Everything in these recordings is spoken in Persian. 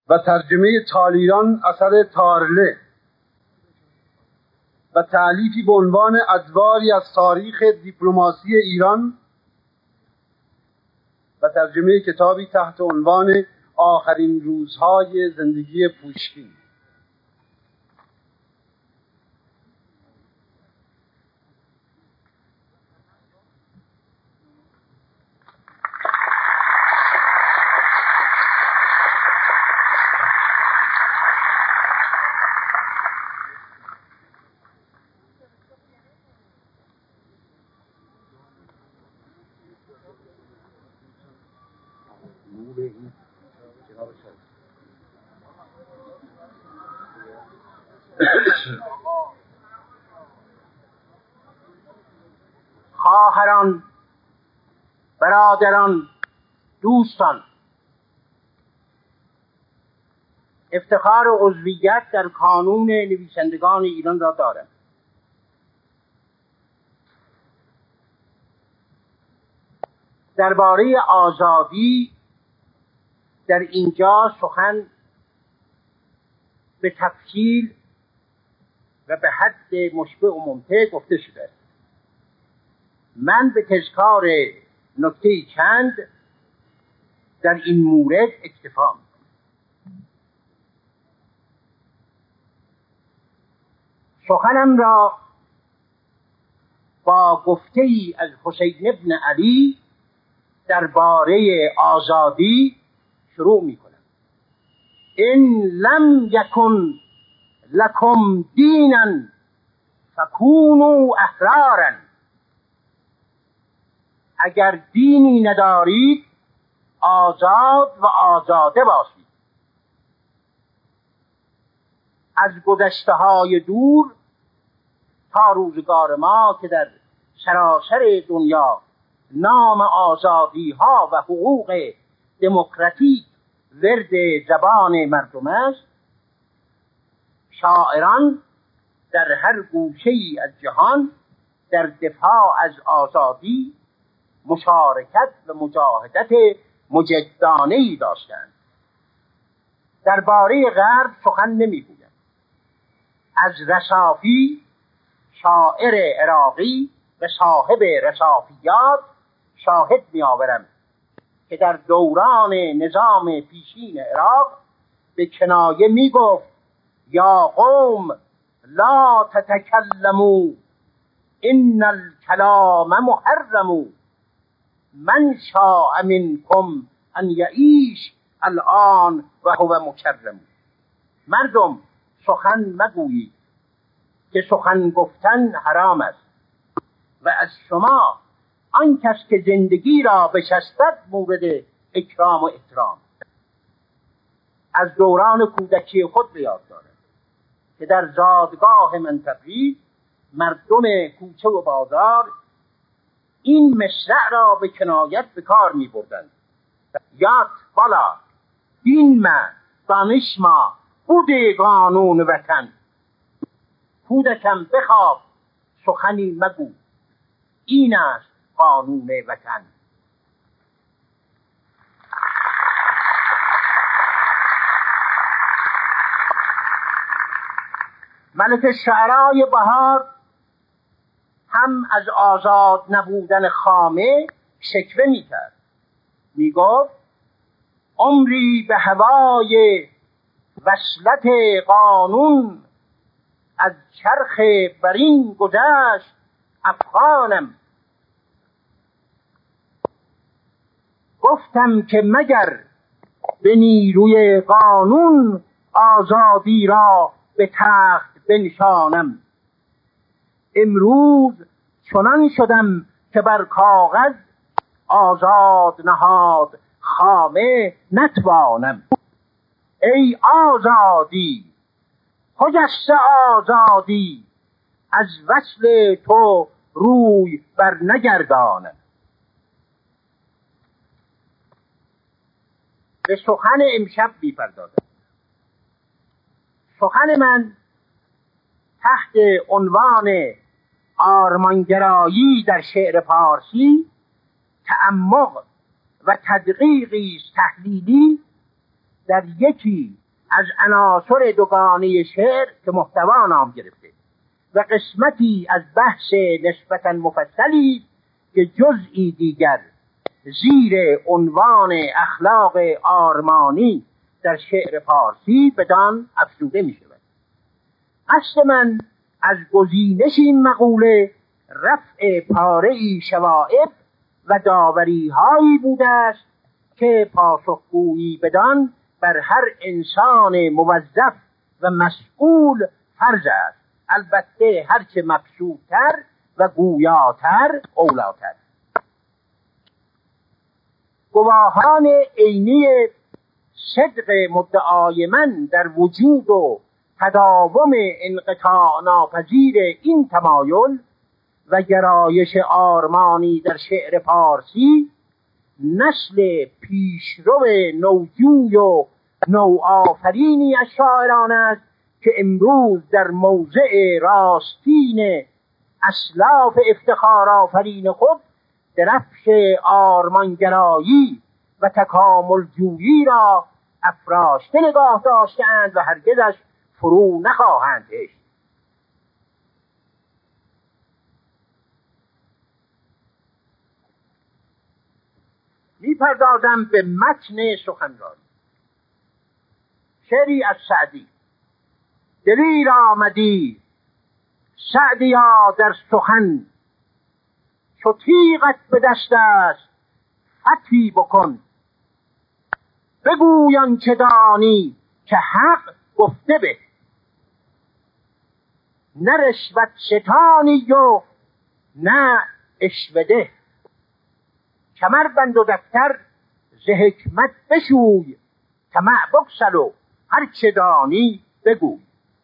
و ترجمه تالیران اثر تارله و تألیفی به عنوان ادواری از تاریخ دیپلماسی ایران و ترجمه کتابی تحت عنوان آخرین روزهای زندگی پوشکین. خواهران، برادران، دوستان، افتخار عضویت در کانون نویسندگان ایران را دارم. درباره آزادی در اینجا سخن به تفصیل و به حد مشبع و ممتع گفته شده است. من به تذکار نکته چند در این مورد اکتفا می‌کنم. سخنم را با گفته‌ای از حسین ابن علی درباره آزادی شروع می‌کنم. ان لم یکن لکم دینا فکونوا احرارا. اگر دینی ندارید آزاد و آزاده باشید. از گذشته‌های دور تا روزگار ما که در سراسر دنیا نام آزادی‌ها و حقوق دموکراتیک ورد زبان مردم است، شاعران در هر گوشه‌ای از جهان در دفاع از آزادی مشارکت و مجاهدت مجدانه‌ای داشتند. درباره غرب سخن نمی‌گویم. از رصافی، شاعر عراقی و صاحب رصافیات، شاهد می‌آورم که در دوران نظام پیشین عراق به کنایه می‌گفت یا قوم لا تتکلموا ان الکلام محرم من شاء منکم ان یعیش الان و هو مکرم. مردم سخن مگویید که سخن گفتن حرام است و از شما آن کس که زندگی را بشستد مورد اکرام و احترام. از دوران کودکی خود به یاد دارم که در زادگاه من تبریز مردم کوچه و بازار این مصرع را به کنایت به کار می بردند. یاد بالا دین ما دانش ما بوده قانون وطن. کودکم بخواب سخنی مگو این است قانون وطن. ملک شعرای بهار هم از آزاد نبودن خامه شکوه میکرد. میگفت عمری به هوای وصلت قانون از چرخ برین گذشت افغانم. گفتم که مگر به نیروی قانون آزادی را به تخت بنشانم. امروز چنان شدم که بر کاغذ آزاد نهاد خامه نتوانم. ای آزادی خجسته آزادی از وصل تو روی بر نگردانم. به سخن امشب می‌پردازم. سخن من تحت عنوان آرمانگرایی در شعر پارسی تعمق و تدقیقی تحلیلی در یکی از عناصر دوگانه شعر که محتوا نام گرفته و قسمتی از بحث نسبتاً مفصلی که جزئی دیگر زیر عنوان اخلاق آرمانی در شعر فارسی بدان افزوده می شود. قصد من از گزینش این مقوله رفع پاره‌ای شوائب و داوری‌هایی بوده است که پاسخگویی بدان بر هر انسان موظف و مسئول فرض است، البته هرچه مقصودتر و گویاتر اولاتر. گواهان عینی صدق مدعای من در وجود و تداوم انقطاع ناپذیر این تمایل و گرایش آرمانی در شعر فارسی نسل پیشرو نوجوی و نوآفرینی از شاعران است که امروز در موضع راستین اسلاف افتخار آفرین خود درفش آرمانگرایی و تکامل جویی را افراشته نگاه داشتند و هرگزش فرو نخواهند هشت. می‌پردازم به متن سخنرانی. شعری از سعدی. دلیر آمدی سعدیا در سخن، چو تیغت به دست است فتحی بکن. بگوی آنچه دانی که حق گفته به، نه رشوت ستانی و نه عشوه. کمر بند و دفتر ز حکمت بشوی، طمع بگسل و هر چه دانی بگوی.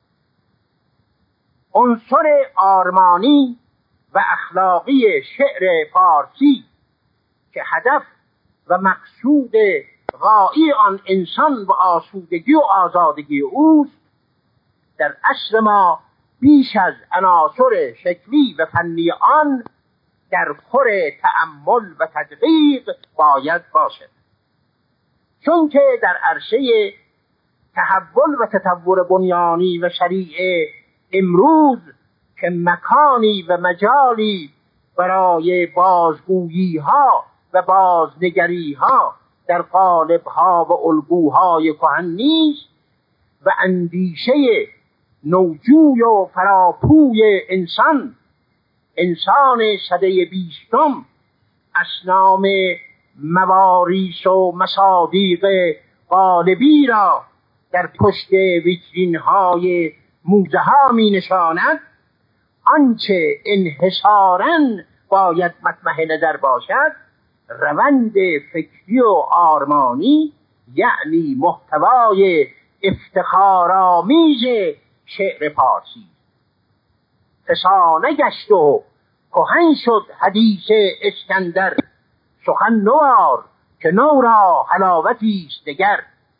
عنصر آرمانی و اخلاقی شعر فارسی که هدف و مقصود غایی آن انسان و آسودگی و آزادگی اوست، در عصر ما بیش از عناصر شکلی و فنی آن در خور تأمل و تدقیق باید باشد، چون که در عرصه تحول و تطور بنیانی و شریعه امروز که مکانی و مجالی برای بازگویی ها و بازنگری ها در قالب ها و الگوهای کهن نیست و اندیشه نوجوی و فراپوی انسان سده 20 اصنام مواریس و مصادیق قالبی را در پشت ویترین های موزه ها می نشاند، آنچه انحصاراً باید مطمح نظر باشد روند فکری و آرمانی، یعنی محتوای افتخارآمیز شعر فارسی. فسانه گشت و کهن شد حدیث اسکندر، سخن نوار که نو را حلاوتی است دگر.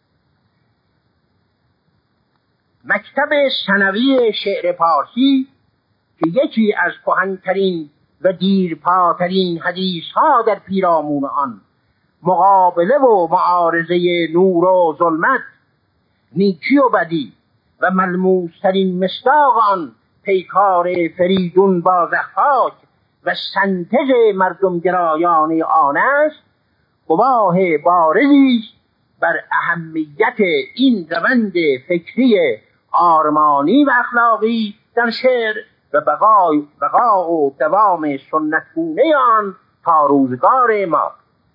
مکتب ثانوی شعر فارسی که یکی از کهن‌ترین و دیرپاترین حدیث‌ها در پیرامون آن مقابله و معارضه نور و ظلمت، نیکی و بدی و ملموس‌ترین مصداق آن پیکار فریدون با ضحاک و سنتج مردم گرایان آن است، گواه بارزی است بر اهمیت این روند فکری آرمانی و اخلاقی در شعر و بقا و دوام سنتگونه آن تا روزگار ما.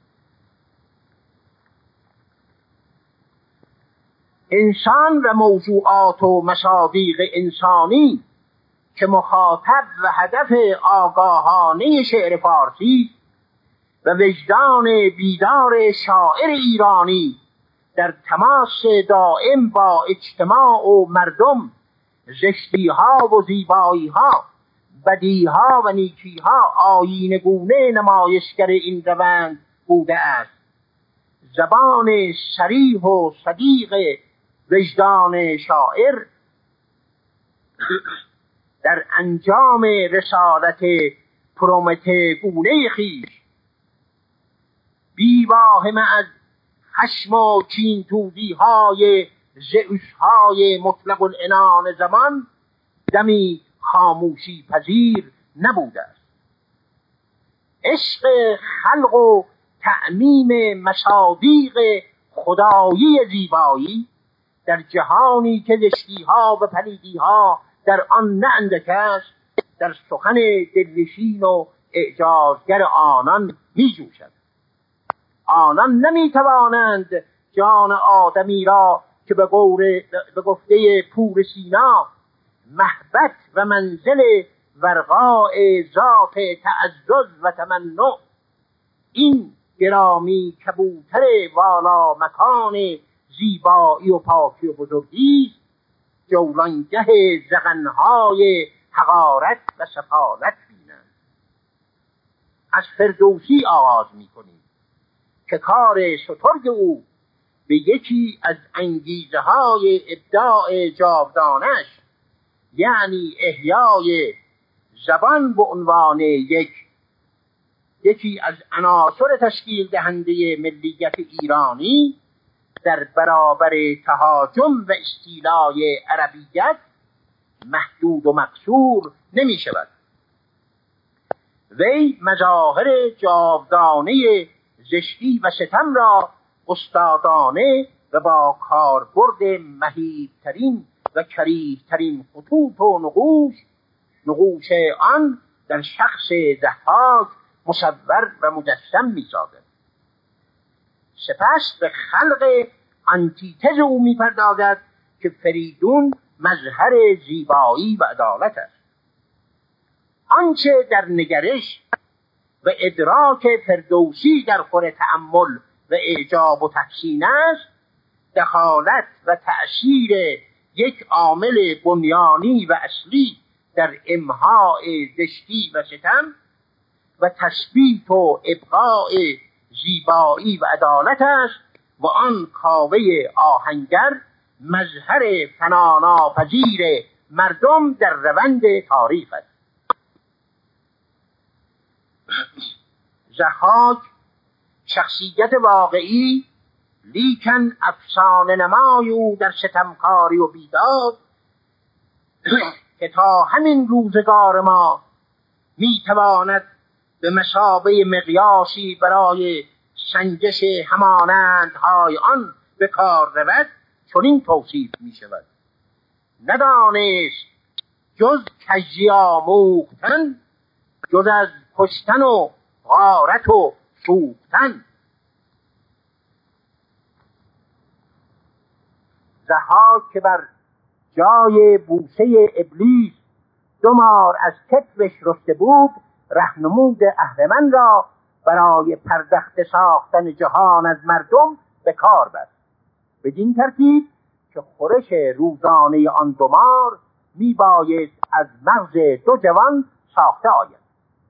انسان و موضوعات و مصادیق انسانی که مخاطب و هدف آگاهانه شعر فارسی و وجدان بیدار شاعر ایرانی در تماس دائم با اجتماع و مردم، زشتی‌ها و زیبایی‌ها، بدی‌ها و نیکی‌ها آیینه‌گونه نمایشگر این روند بوده است. زبان صریح و صدیق وجدان شاعر در انجام رسالت پرومته گونه خویش بی واهمه از خشم و کین توزی های ژئوس های مطلق العنان زمان دمی خاموشی پذیر نبوده است. عشق خلق و تعمیم مصادیق خدایی زیبایی در جهانی که زشتی‌ها و پلیدی‌ها در آن نه اندک است، در سخن دلنشین و اعجازگر آنان می‌جوشد. آنان نمی‌توانند جان آدمی را که به گفته پور سینا محبت و منزل ورقاء ذات تعزز و تمنع، این گرامی کبوتر والا مکان زیبایی و پاکی و بزرگی، جولانگه زغنهای حقارت و سفالت بینند. از فردوسی آغاز می‌کنیم که کار سترگ او به یکی از انگیزه های ابداع جاودانش، یعنی احیای زبان به عنوان یکی از عناصر تشکیل دهنده ملیت ایرانی در برابر تهاجم و استیلای عربیت محدود و مقصور نمی شود. وی مظاهر جاودانه زشتی و ستم را استادانه و با کاربرد مهیبترین و کریهترین خطوط و نقوش آن در شخص ضحاک مصور و مجسم می سازد. سپس به خلق آنتیتز او می پردازد که فریدون مظهر زیبایی و عدالت است. آنچه در نگرش و ادراک فردوسی در خور تأمل و اعجاب و تحسین است، دخالت و تأثیر یک عامل بنیانی و اصلی در امحاء زشتی و ستم و تثبیت و ابقاء زیبایی و عدالت است و آن کاوه آهنگر مظهر فناناپذیر مردم در روند تاریخ است. ضحاک شخصیت واقعی لیکن افسانه نمای او در ستمکاری و بیداد که تا همین روزگار ما میتواند به مثابه مقیاسی برای سنجش همانندهای آن به کار رود، چنین توصیف می شود: ندانست جز کژی آموختن، جز از کشتن و غارت و سوختن. ضحاک که بر جای بوسه ابلیس 2 مار از کتفش رسته بود، رهنمود اهرمن را برای پردخته ساختن جهان از مردم به کار برد، بدین ترتیب که خورش روزانه آن 2 مار می باید از مغز 2 جوان ساخته آید.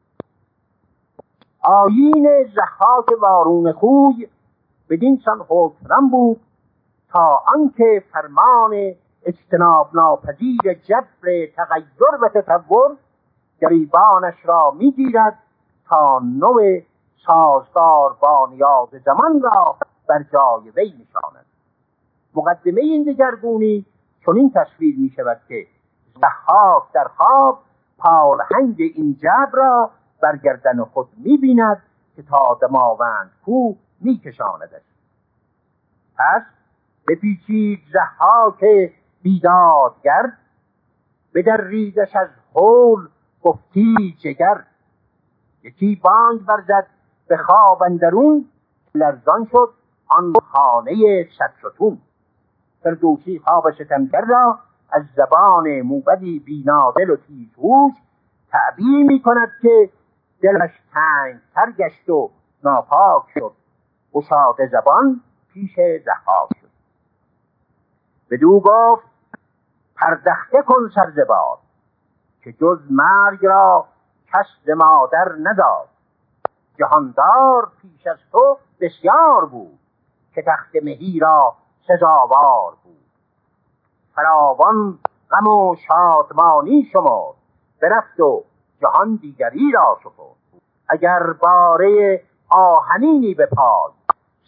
آیین ضحاک وارونه خوی بدین سان حکمران بود تا آنکه فرمان اجتناب ناپذیر جبر تغییر و تطور گریبانش را میگیرد تا نوع سازگار با نیاز زمان را بر جای وی نشاند. مقدمه این دگرگونی چنین تصویر می شود که ضحاک در خواب پالهنگ این جبر را بر گردن خود می بیند که تا دماوند کوه می کشاندش. پس بپیچید ضحاک بیدادگر، بدریدش از هول گفتی جگر. یکی بانگ برزد به خواب اندرون، لرزان شد آن خانه صدستون. فردوسی خواب ستمگر را از زبان موبدی بینادل و تیزهوش تعبیر می کند که دلش تنگ‌تر گشت و ناپاک شد، گشاده زبان پیش ضحاک شد. بدو گفت پردخته کن سر ز باد، که جز مرگ را کس ز مادر نداد. جهاندار پیش از تو بسیار بود، که تخت مهی را سزاوار بود. فراوان غم و شادمانی شمرد، برفت و جهان دیگری را سپرد. اگر باره آهنینی به پای،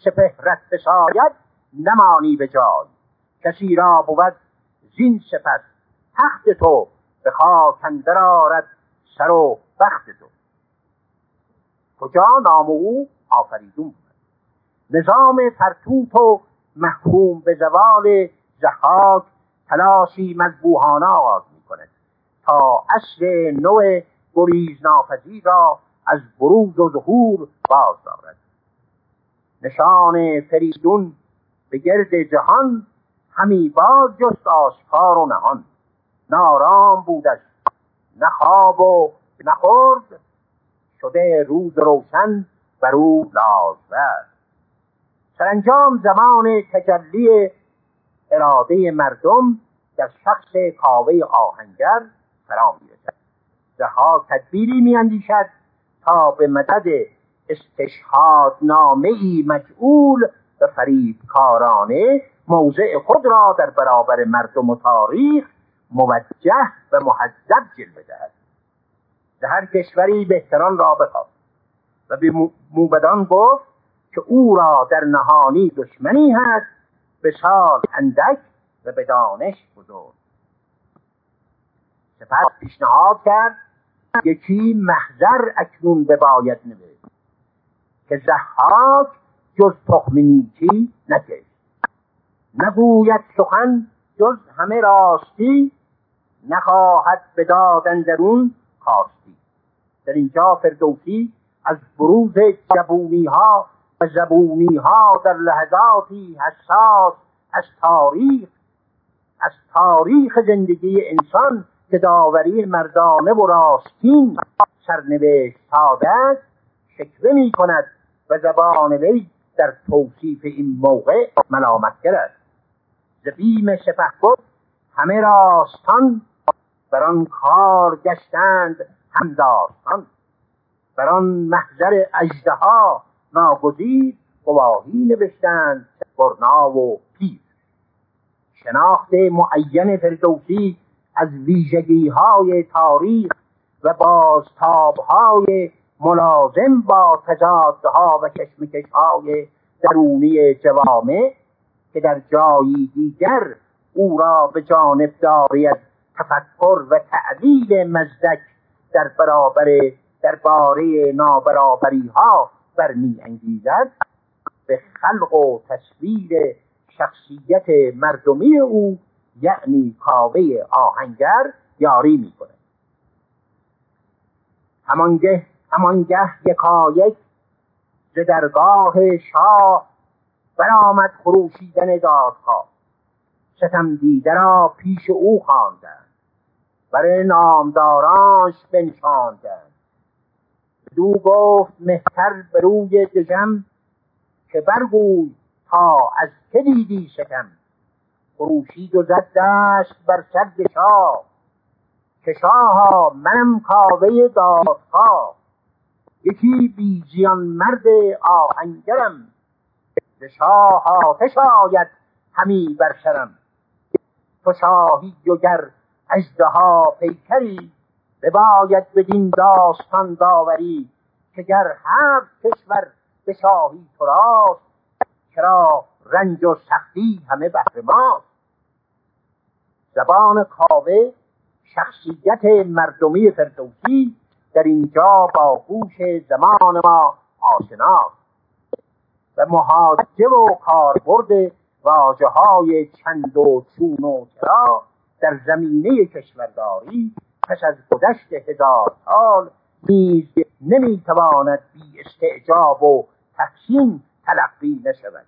سپهرت بساید نمانی به جای. کسی را بود زین سپس تخت تو، به خاک اندر آرد سر و بخت تو. کجا نام او آفریدون بود. نظام فرتوت و محکوم به زوال ضحاک تلاشی مذبوحانه آغاز می کند تا اصل نوع گریز ناپذیر را از بروز و ظهور باز دارد. نشان فریدون به گرد جهان همی باز جست آشکار و نهان. نارام بودش نه خواب و نه خورد، شده روز روشن بر او لازورد. سرانجام زمان تجلی اراده مردم در شخص کاوه آهنگر فرا می‌رسد. ضحاک تدبیری می‌اندیشد تا به مدد استشهاد نامه‌ای مجعول به فریب کارانه موضع خود را در برابر مردم و تاریخ موجه و مهذب جلوه دهد. در هر کشوری بهتران را بخواست و به موبدان گفت که او را در نهانی دشمنی هست، به سال اندک و به دانش بزرگ. سپس پیشنهاد کرد یکی محضر اکنون بباید نوشت که ضحاک جز تخم نیکی نکشت. نگوید سخن جز همه راستی، نخواهد به داد اندرون کاستی. در اینجا فردوسی از بروز جبونی ها و زبونی ها در لحظاتی حساس از تاریخ زندگی انسان که داوری مردانه و راستین سرنوشت ساده است شکوه می کند و زبان وی در توصیف این موقع ملامتگر است. ز بیم سپهبد همه راستان، بر آن کار گشتند هم داستان. بر آن محضر اژدها ناگزیر، گواهی نوشتند برنا و پیر. شناخت معین فردوسی از ویژگی‌های تاریخ و بازتاب‌های ملازم با تضادها و کشمکش‌های درونی جوامع که در جایی دیگر او را به جانب داری از تفکر و تعدیل مزدک درباره نابرابری‌ها برمی‌انگیزد، به خلق و تصویر شخصیت مردمی او یعنی کاوه آهنگر یاری می‌کند. همانگه یکایک ز درگاه شاه برآمد خروشیدن دادخواه. ستم دیده را پیش او خواندند، بر نامدارانش بنشاندند. بدو گفت مهتر به روی دژم، که برگوی تا از که دیدی ستم. خروشید و زد دست بر سر شاه، که شاها منم کاوه دادخواه. یکی بی زیان مرد آهنگرم، ز شاه آتش آید همی بر سرم. تو شاهی و گر اژدها پیکری، بباید بدین داستان داوری. که گر 7 کشور به شاهی تو راست، چرا رنج و سختی همه بهر ماست. زبان کاوه شخصیت مردمی فردوسی در اینجا با گوش زمان ما آشناست و محاجه و کاربرد واژه‌های چند و چون و چرا در زمینه کشورداری پس از گذشت 1000 سال نیز نمیتواند بی استعجاب و تحسین تلقی نشود.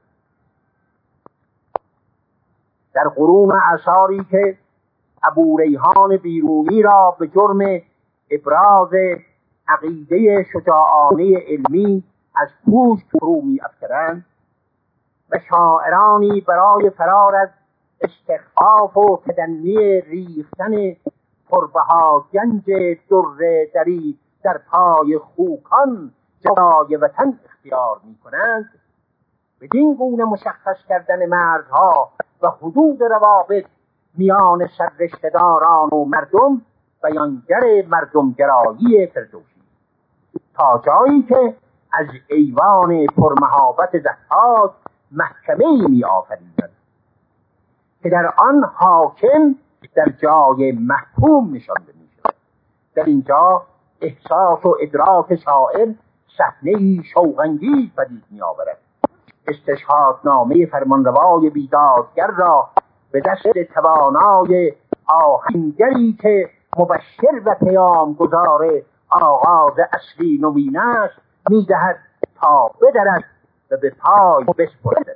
در قرون اعصاری که ابوریحان بیرونی را به جرم ابراز عقیده شجاعانه علمی از پوشت فرو می افکرند و شاعرانی برای فرار از استخفاف و تدنی ریختن پربها گنج در دری در پای خوکان جای وطن اختیار می کنند، بدین گونه مشخص کردن مرزها و حدود روابط میان سررشته‌داران و مردم بیانگر مردمگرایی فردوسی، تا جایی که از ایوان پرمهابت ضحاک محکمه‌ای می‌آفریدند که در آن حاکم در جای محکوم نشانده می‌شود. در اینجا احساس و ادراک شاعر صحنه‌ای شوق‌انگیز پدید می‌آورد. استشهادنامه فرمانروای بیدادگر را به دست توانای آهنگری که مبشر و پیامگذار آغاز اصلی نوین است می‌دهد تا بدرد و به پای بسپرد.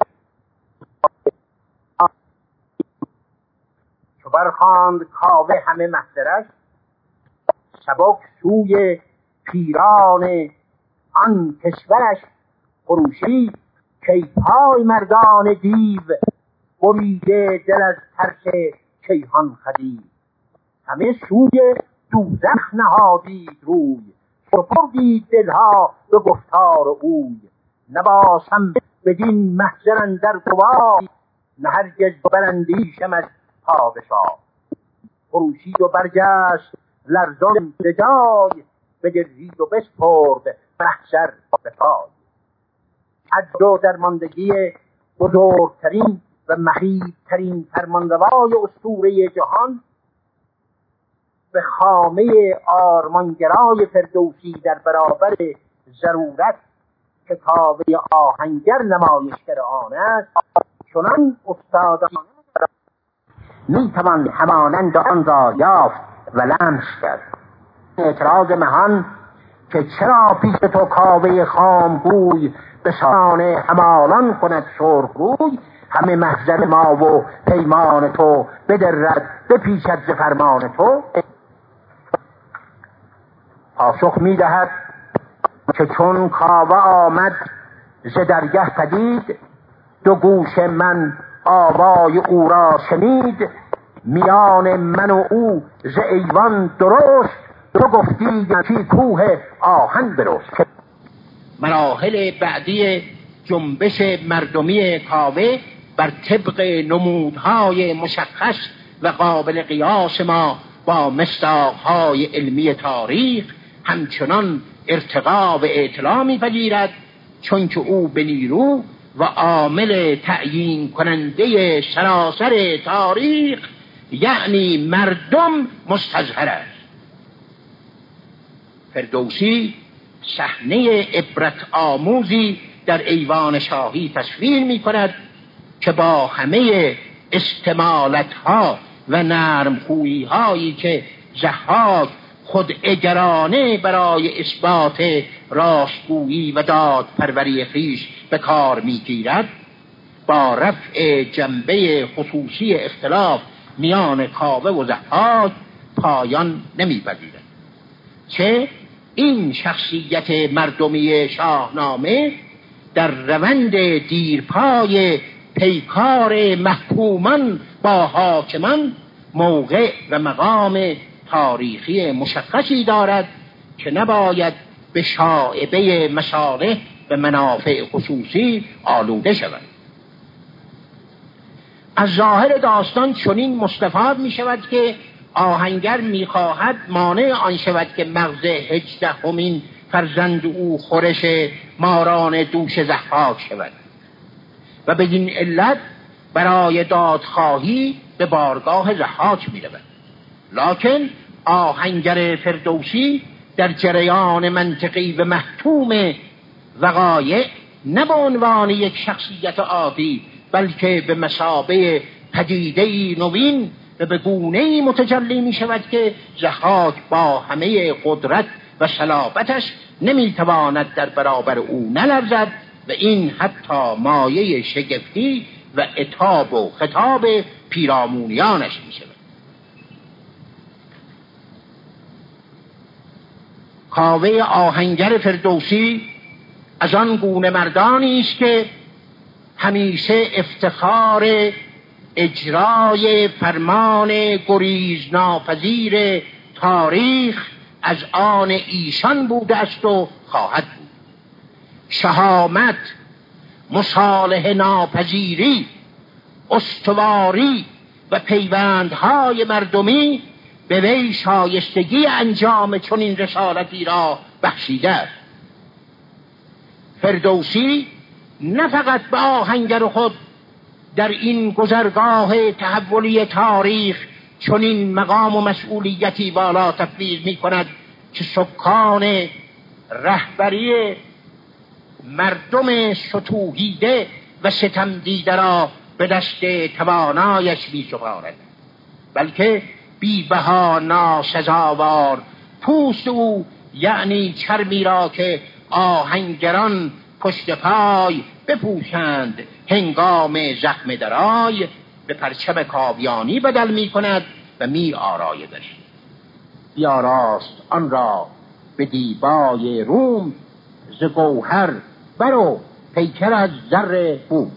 چو برخواند کاوه همه محضرش، سبک سوی پیران آن کشورش خروشی که پای مردان دیو بریده دل از ترس کیهان خدیو. همه سوی دوزخ نهادید روی، سپردید دلها به گفتار اوی. نباشم بدین محضر اندر گواه، نه هرگز براندیشم از پادشاه. خروشید و برگشت لرزان ز جای، بدرید و بسپرد محضر به پای. عجز و درماندگی بزرگترین و مهیبترین فرمانروای اسطوره جهان به خامه آرمانگرای فردوسی در برابر ضرورت که کاوه آهنگر نمایشگر آن است چنان استادانه میتوان همانند آن را یافت و لمس کرد. اعتراض مهان که چرا پیش تو کاوه خامگوی به سان همالان کند سرخ روی، همه محضر ما و پیمان تو بدرد بپیچد ز فرمان تو. پاسخ میدهد که چون کاوه آمد ز درگه پدید، دو گوش من آوای او را شنید. میان من و او ز ایوان درست، تو گفتی که کوه آهن برست. مراحل بعدی جنبش مردمی کاوه بر طبق نمودهای مشخص و قابل قیاس ما با مصداقهای علمی تاریخ همچنان ارتقا و اطلاع می‌پذیرد چون که او به نیرو و عامل تعیین کننده سراسر تاریخ یعنی مردم مستظهر است. فردوسی صحنه عبرت آموزی در ایوان شاهی تصویر می کند که با همه استمالت‌ها و نرمخویی هایی که ضحاک خود اگرانه برای اثبات راستگویی و دادپروری خویش به کار می‌گیرد، با رفع جنبه خصوصی اختلاف میان کاوه و ضحاک پایان نمی‌پذیرد. چه این شخصیت مردمی شاهنامه در روند دیرپای پیکار محکومان با حاکمان موقع و مقام تاریخی مشخصی دارد که نباید به شائبه مصالح و منافع خصوصی آلوده شود. از ظاهر داستان چنین مستفاد می شود که آهنگر می خواهد مانع آن شود که مغز 18مین فرزند او خورش ماران دوش ضحاک شود و بدین علت برای دادخواهی به بارگاه ضحاک می رود. لکن آهنگر فردوسی در جریان منطقی و محتوم وقایع نه به عنوان یک شخصیت عادی بلکه به مثابه پدیده‌ای نوین و به گونه‌ای متجلی می شود که ضحاک با همه قدرت و صلابتش نمی تواند در برابر او نلرزد و این حتی مایه شگفتی و عتاب و خطاب پیرامونیانش می شود. کاوه آهنگر فردوسی از آن گونه مردانی است که همیشه افتخار اجرای فرمان گریزناپذیر تاریخ از آن ایشان بوده است و خواهد بود. شهامت، مصالحه ناپذیری، استواری و پیوندهای مردمی به وی شایستگی انجام چنین رسالتی را بخشیده است. فردوسی نه فقط به آهنگر خود در این گذرگاه تحولی تاریخ چنین مقام و مسئولیتی بالا تفویض می کند که سکان رهبری مردم ستوهیده و ستم دیده را به دست توانایش می سپارد، بلکه بی‌بها ناسزاوار پوست او، یعنی چرمی را که آهنگران پشت پای بپوشند هنگام زخم درای، به پرچم کاویانی بدل می کند و می آرایدش. بیاراست آن را به دیبای روم، ز گوهر برو پیکر از زر بوم.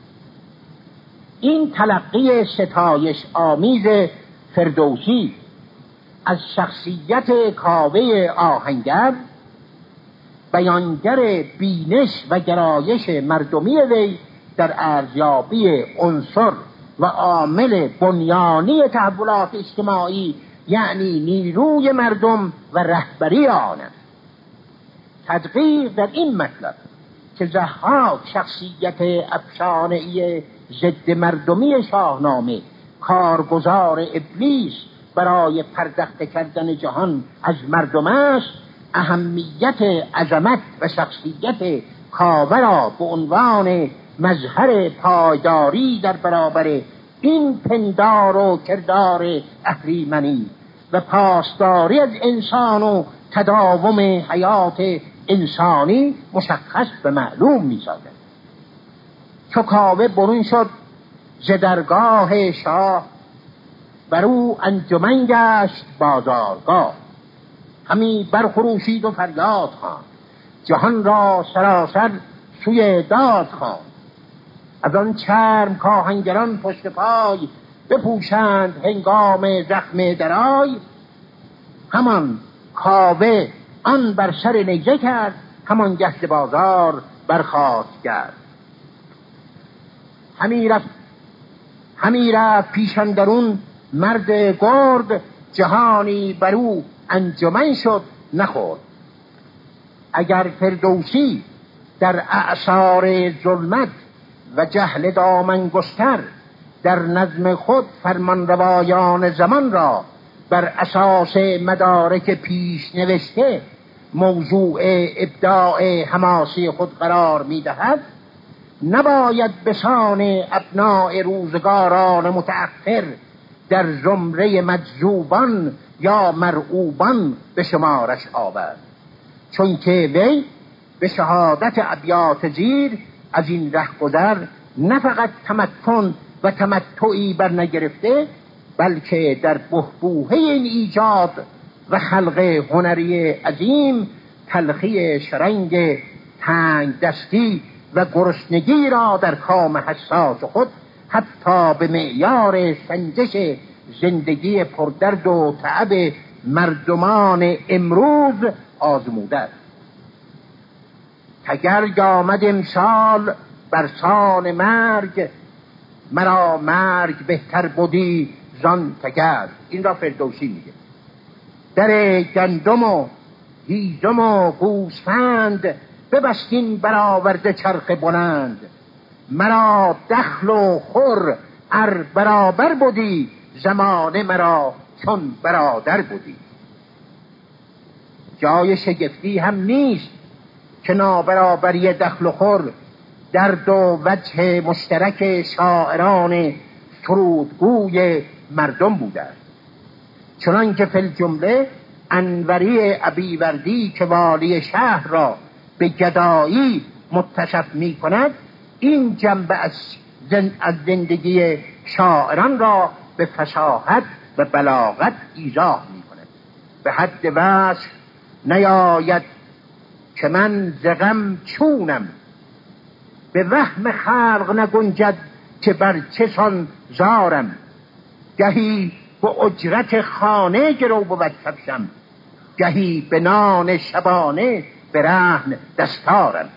این تلقی ستایش آمیز فردوسی از شخصیت کاوه آهنگر، بیانگر بینش و گرایش مردمی وی در ارزیابی عنصر و عامل بنیانی تحولات اجتماعی، یعنی نیروی مردم و رهبری آنند. تدقیق در این مطلب که ضحاک شخصیت افسانه‌ای ضد مردمی شاهنامه، کارگزار ابلیس برای پرداخته کردن جهان از مردم است، اهمیت عظمت و شخصیت کاوه را به عنوان مظهر پایداری در برابر این پندار و کردار اهریمنی و پاسداری از انسان و تداوم حیات انسانی مشخص و معلوم می سازد. چو کاوه برون شد ز درگاه شاه، بر او انجمن گشت بازارگاه. همی برخروشید و فریاد خواند، جهان را سراسر سوی داد خواند. از آن چرم کآهنگران پشت پای، بپوشند هنگام زخم درای. همان کاوه آن بر سر نیزه کرد، همان گشت بازار برخاست کرد. همی رفت پیش اندرون مرد گرد، جهانی بر او انجمن شد نخورد. اگر فردوسی در اعصار ظلمت و جهل دامن گستر در نظم خود فرمانروایان زمان را بر اساس مدارک پیش نوشته موضوع ابداع حماسی خود قرار می دهد، نباید بسان ابناء روزگاران متأخر در زمره مجذوبان یا مرعوبان به شمارش آورد، چون که وی به شهادت ابیات زیر از این رهگذر نه فقط تمکن و تمتعی بر نگرفته، بلکه در بحبوحه این ایجاد و خلق هنری عظیم تلخی شرنگ تنگ دستی و گرسنگی را در کام حساس خود حتی به معیار سنجش زندگی پردرد و تعب مردمان امروز آزموده است. تگرگ آمد امسال بر سان مرگ، مرا مرگ بهتر بودی زان تگرگ. این را فردوسی میگه. در گندم و هیزم و گوسفند، ببستین برآورده چرخ بلند. مرا دخل و خور ار برابر بودی، زمانه مرا چون برادر بودی. جای شگفتی هم نیست که نابرابری دخل و خور در دو وجه مشترک شاعران سرودگوی مردم بوده است. چنان که فی الجمله انوری ابیوردی که والی شهر را به گدایی متصف می کند، این جنبه از زندگی شاعران را به فصاحت و بلاغت ایضاح می کند. به حد وصف نیاید که من ز غم چونم، به وهم خلق نگنجد که بر چه سان زارم. گهی به اجرت خانه گرو بود کفشم، گهی به نان شبانه به رهن دستارم.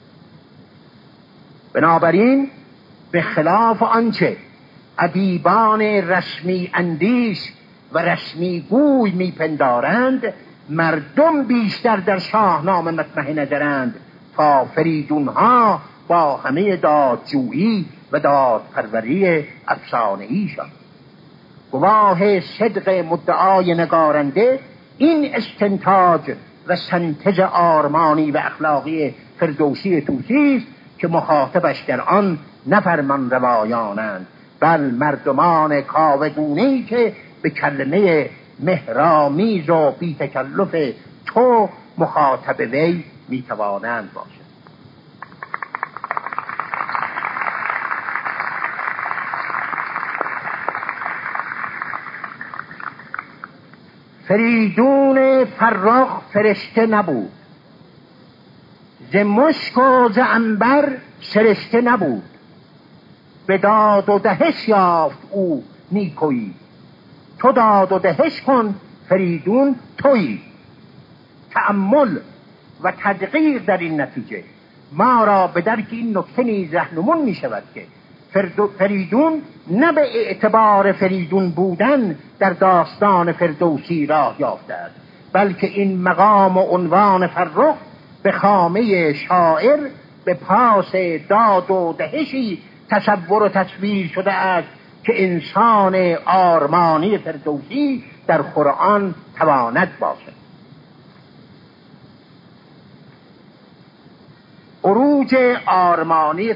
بنابراین به خلاف آنچه ادیبان رسمی اندیش و رسمی گوی میپندارند، مردم بیشتر در شاهنامه مطمح نظرند تا فریدونها با همه دادجویی و دادپروری افسانه‌ای شد. گواه صدق مدعای نگارنده این استنتاج و سنتز آرمانی و اخلاقی فردوسی طوسی است که مخاطبش در آن نه فرمان روایانند، بل مردمان کاوه‌گونه‌ای که به کلمه مهرآمیز و بی تکلف تو مخاطب وی میتوانند باشند. فریدون فرخ فرشته نبود، ز مشک و ز عنبر سرشته نبود، به داد و دهش یافت او نیکویی، تو داد و دهش کن فریدون تویی. تأمل و تدقیق در این نتیجه ما را به درک این نکته نیز راهنمون می شود که فریدون نه به اعتبار فریدون بودن در داستان فردوسی راه یافته است، بلکه این مقام و عنوان فرخ به خامه شاعر به پاس داد و دهشی تصور و تصویر شده است که انسان آرمانی فردوسی در قرآن تواند باشد. عروج آرمانی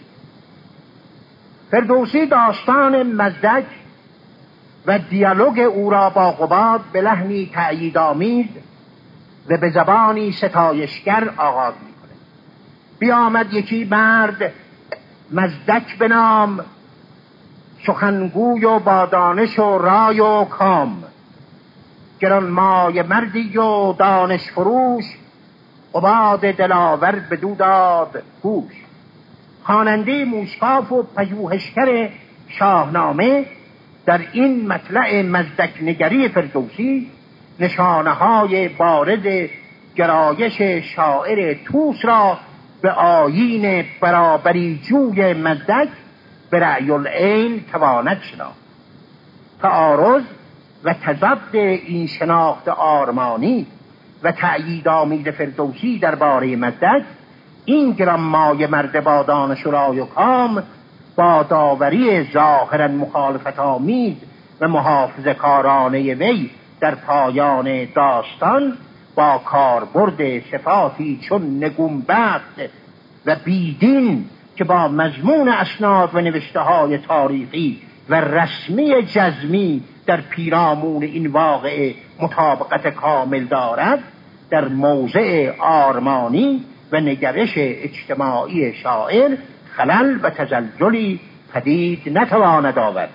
فردوسی داستان مزدک و دیالوگ او را با قباد به لحنی تأییدآمیز و به زبانی ستایشگر آغاز می‌کند. بیامد یکی مرد مزدک به نام، سخنگوی و با دانش و رای و کام، گرانمایه مردی و دانش فروش، قباد دلاور بدو داد گوش. خواننده موشکاف و پژوهشگر شاهنامه در این مطلع مزدک نگری فردوسی نشانه‌های بارز گرایش شاعر طوس را به آیین برابری جوی مزدک به رأی العین تواند شناخت. تعارض و تضاد این شناخت آرمانی و تأییدآمیز فردوسی درباره مزدک، این گرانمایه مرد با دانش و رای و کام، با داوری ظاهرا مخالفت آمیز و محافظه کارانه وی در پایان داستان، با کاربرد صفاتی چون نگونبخت و بیدین که با مضمون اسناد و نوشته های تاریخی و رسمی جزمی در پیرامون این واقعه مطابقت کامل دارد، در موضع آرمانی و نگرش اجتماعی شاعر خلل و تزلزلی پدید نتواند آورد.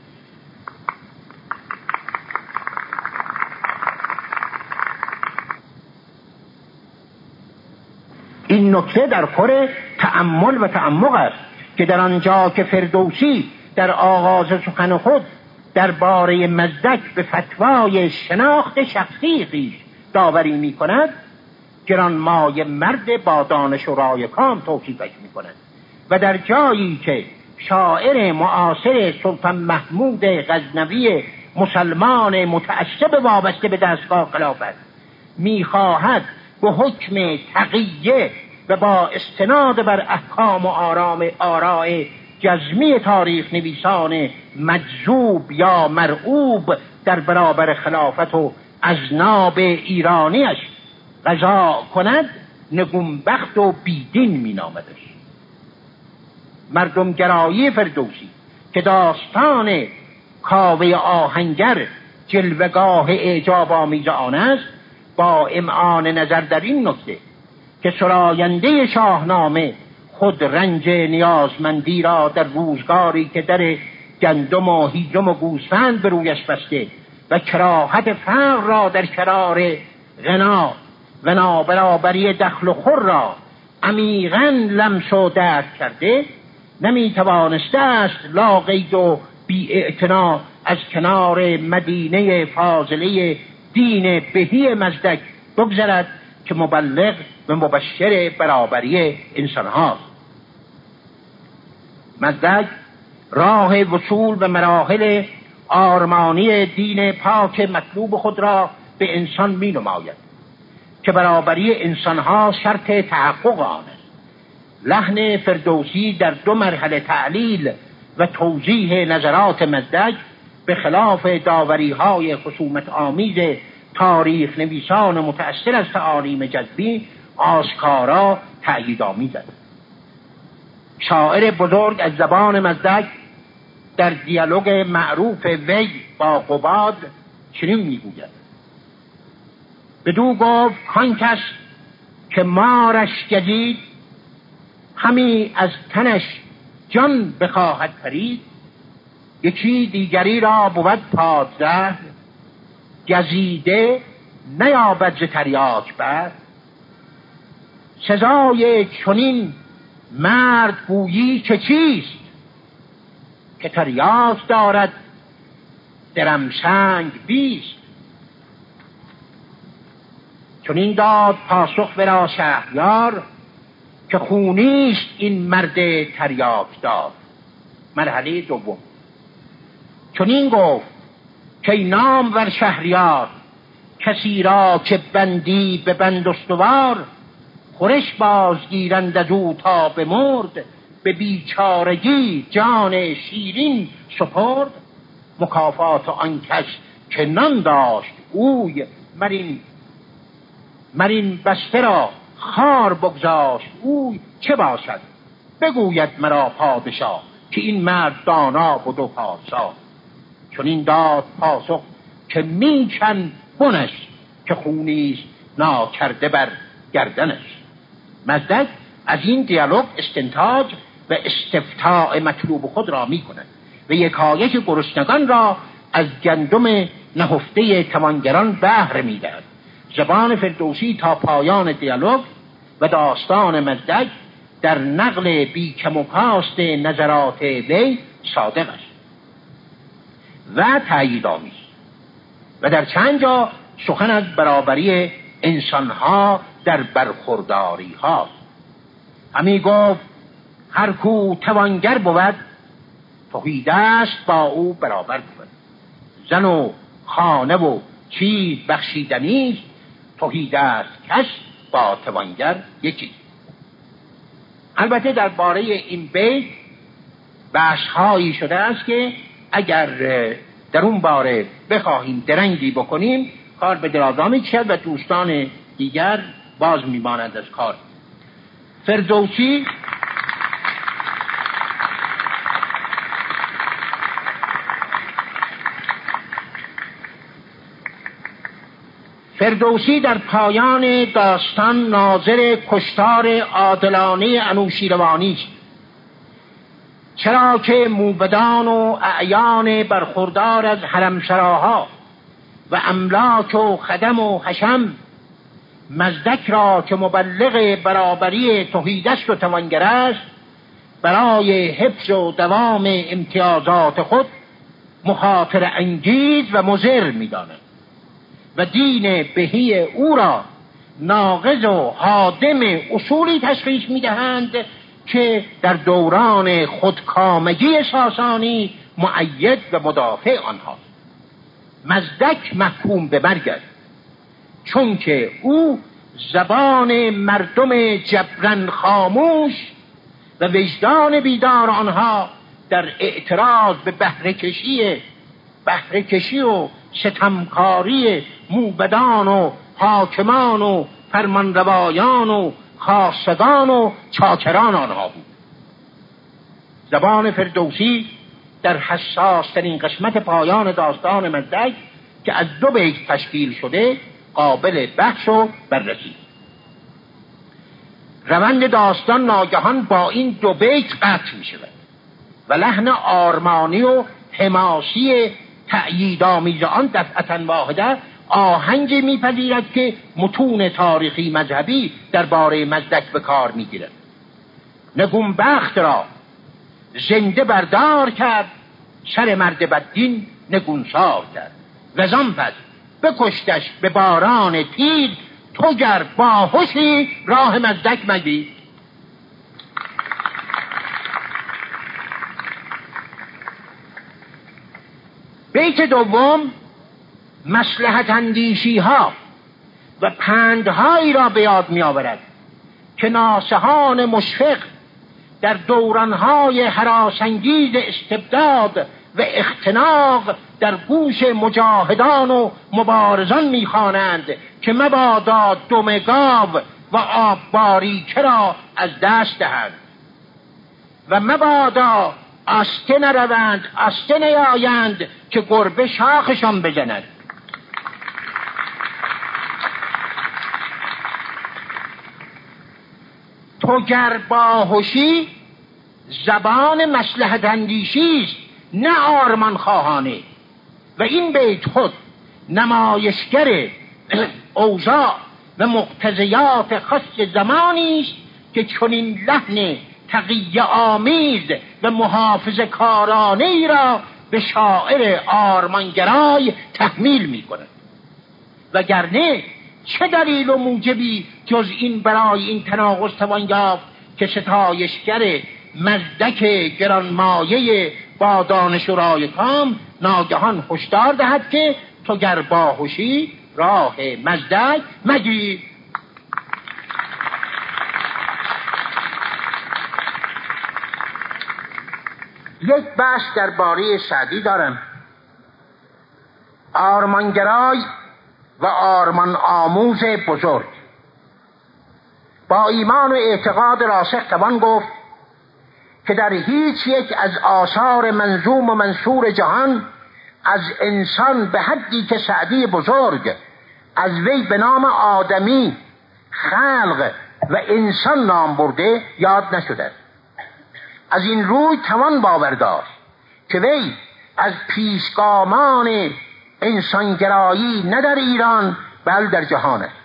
این نکته در خور تأمل و تعمق است که در آنجا که فردوسی در آغاز سخن خود درباره مزدک به فتوای شناخت شخصی خویش داوری می کند، گرانمایه مرد با دانش و رای کام توصیفش می کند و در جایی که شاعر معاصر سلطان محمود غزنوی مسلمان متعصب وابسته به دستگاه خلافت می خواهد به حکم تقیه و با استناد بر احکام و آراء جزمی تاریخ نویسان مجذوب یا مرعوب در برابر خلافت و اذناب ایرانیش قضا کند، نگونبخت و بیدین می نامدش. مردمگرایی فردوسی که داستان کاوه آهنگر جلوگاه اعجاب آمیز آن است، با امعان نظر در این نکته که سراینده شاهنامه خود رنج نیازمندی را در روزگاری که در گندم و هیزم و گوسفند به رویش بسته و کراهت فقر را در کنار غنا و نابرابری دخل و خور را عمیقاً لمس و درک کرده، نمیتوانسته است لا قید و بی اعتنا از کنار مدینه فاضله دین بهی مزدک بگذرد که مبلغ و مبشر برابری انسان هاست. مزدک راه وصول به مراحل آرمانی دین پاک مطلوب خود را به انسان می نماید. که برابری انسانها شرط تحقق آن است. لحن فردوسی در 2 مرحله تعلیل و توضیح نظرات مزدک به خلاف داوری‌های خصومت آمیز تاریخ نویسان متأثر از تعالیم جذبی آشکارا تأییدآمیز است. شاعر بزرگ از زبان مزدک در دیالوگ معروف وی با قباد چنین میگوید: بدو گفت کان کس که مارش گزید، همی از تنش جان بخواهد پرید. یکی دیگری را بود پادزهر، گزیده نیابد ز تریاک بر. سزای چنین مرد گویی که چیست، که تریاک دارد درمسنگ 20. چنین داد پاسخ ورا شهریار، که خونیست این مرد تریاک دار. مرحله دوم. چنین گفت که نام ور شهریار، کسی را که بندی به بند استوار. خورش بازگیرند از او تا بمرد، به بیچارگی جان شیرین سپرد. مکافات آن کس که نان داشت اوی، مرین بسته را خار بگذاشت اوی. چه باشد بگوید مرا پادشاه، که این مرد دانا بود و پادشاه. چون این داد پاسخ که میکن بنش، که خونیست ناکرده بر گردنش. مزدک از این دیالوگ استنتاج و استفتاء مطلوب خود را می کند و یکایک گرسنگان را از گندم نهفته توانگران بهره می دهد. زبان فردوسی تا پایان دیالوگ و داستان مزدک در نقل بیکم و کاست نظرات وی صادق است و تأییدآمیز و در چند جا سخن از برابری انسانها در برخورداری هاست. همی گفت هر کو توانگر بود، تهیدست با او برابر بود. زن و خانه و چیز بخشیدنیست، تهیدست کس با توانگر یکی. البته درباره این بیت بحث‌هایی شده است که اگر در اون باره بخواهیم درنگی بکنیم کار به درازا می‌کشد و دوستان دیگر باز میمانند از کار. فردوسی در پایان داستان ناظر کشتار عادلانه انوشیروانی است، چرا که موبدان و اعیان برخوردار از حرمسراها و املاک و خدم و حشم مزدک را که مبلغ برابری تهیدست و توانگر است، برای حفظ و دوام امتیازات خود مخاطره انگیز و مضر می‌دانند و دین بهی او را ناقض و هادم اصولی تشخیص می‌دهند که در دوران خودکامگی ساسانی مؤید و مدافع آنها. مزدک محکوم به مرگ است، چون که او زبان مردم جبران خاموش و وجدان بیدار آنها در اعتراض به بهره‌کشی و ستمکاری موبدان و حاکمان و فرمانروایان و خاصگان و چاکران آنها بود. زبان فردوسی در حساس ترین قسمت پایان داستان مزدک که از 2 بیت تشکیل شده قابل بحث و بررسی. روند داستان ناگهان با این 2 بیت قطع می شود و لحن آرمانی و حماسی تأییدآمیز آن دفعة واحده آهنگ میپذیرد که متون تاریخی مذهبی درباره مزدک به کار میگیرد. نگونبخت را زنده بردار کرد، سر مرد بددین نگونسار کرد. وزان پس بکشتش به باران تیر، تو گر باهوشی راه مزدک مگیر. بیت دوم مصلحت اندیشی ها و پندهایی را به یاد می آورد که ناصحان مشفق در دورانهای هراسانگیز استبداد و اختناق در گوش مجاهدان و مبارزان می‌خوانند که مبادا دم گاو و آب باریکه را از دست دهند و مبادا آسته نروند، آسته نیایند که گربه شاخشان بزند. تو گر باهوشی زبان مصلحت اندیشی است نه آرمان خواهانه. و این بیت خود نمایشگر اوضاع و مقتضیات خاص زمانی است که چنین لحن تقیه آمیز و محافظه کارانه ای را به شاعر آرمانگرای تحمیل می کند. وگرنه چه دلیل و موجبی جز این برای این تناقض توان یافت که ستایشگر مزدک گرانمایه با دانش و رای کام ناگهان هشدار دهد که تو گر باهوشی راه مزدک مگیر. یک بحث درباره سعدی دارم. آرمانگرای و آرمان آموز بزرگ. با ایمان و اعتقاد راسخ توان گفت که در هیچ یک از آثار منظوم و منثور جهان از انسان به حدی که سعدی بزرگ از وی به نام آدمی، خلق و انسان نام برده یاد نشده. از این روی توان باور داشت که وی از پیشگامان انسانگرایی نه در ایران بل در جهان است.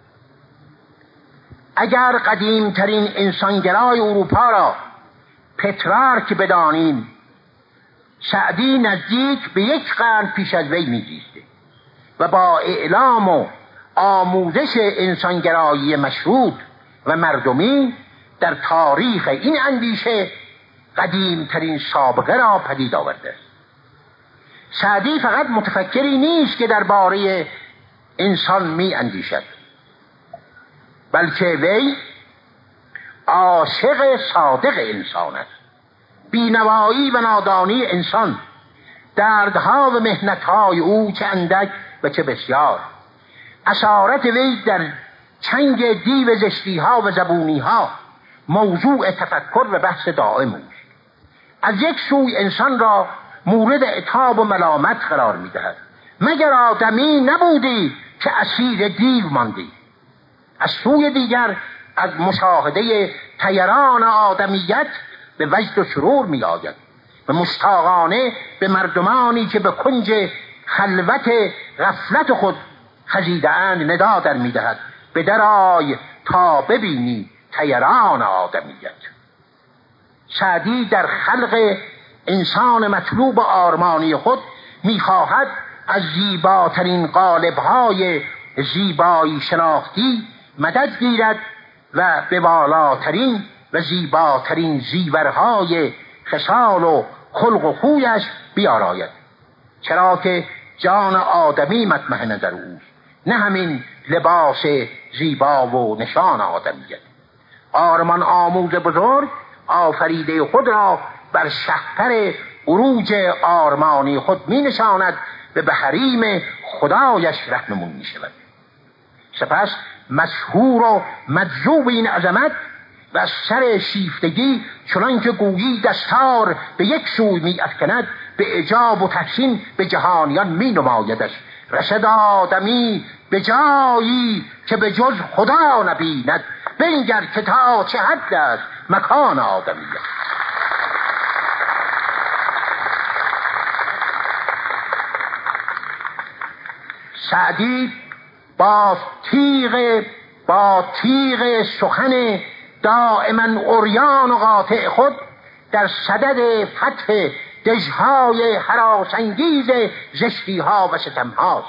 اگر قدیمترین انسانگرای اروپا را پترارک بدانیم، سعدی نزدیک به یک قرن پیش از وی می‌زیسته و با اعلام و آموزش انسانگرایی مشروط و مردمی در تاریخ این اندیشه قدیمترین سابقه را پدید آورده است. سعدی فقط متفکری نیست که درباره انسان می اندیشد، بلکه وی عاشق صادق انسان است. بینوایی و نادانی انسان، دردها و محنتهای او چه اندک و چه بسیار، اسارت وی در چنگ دیو زشتیها و زبونیها موضوع تفکر و بحث دائم است. از یک سوی انسان را مورد عتاب و ملامت قرار می‌دهد. مگر آدمی نبودی که اسیر دیو ماندی؟ از سوی دیگر از مشاهده طیران آدمیت به وجد و سرور می آید و مشتاقانه به مردمانی که به کنج خلوت غفلت خود خزیده‌اند ندا در می دهد به درآی تا ببینی طیران آدمیت. سعدی در خلق انسان مطلوب آرمانی خود می خواهد از زیباترین قالب‌های زیبایی شناختی مدد گیرد و به بالاترین و زیباترین زیورهای خصال و خلق و خویش بیاراید، چرا که جان آدمی مطمح نظر اوست، نه همین لباس زیبا و نشان آدمیت. آرمان آموز بزرگ آفریده خود را بر شهپر عروج آرمانی خود می نشاند و به حریم خدایش رهنمون می شود. سپس مشهور و مجذوب این عظمت و از سر شیفتگی چنان که گویی دستار به یک سوی می افکند به اعجاب و تحسین به جهانیان می نمایدش. رسد آدمی به جایی که به جز خدا نبیند، بنگر که تا چه حد است مکان آدمیت. سعدی با تیغ سخن دائما عریان و قاطع خود در صدد فتح دژهای هراسانگیز زشتیها و ستمهاست.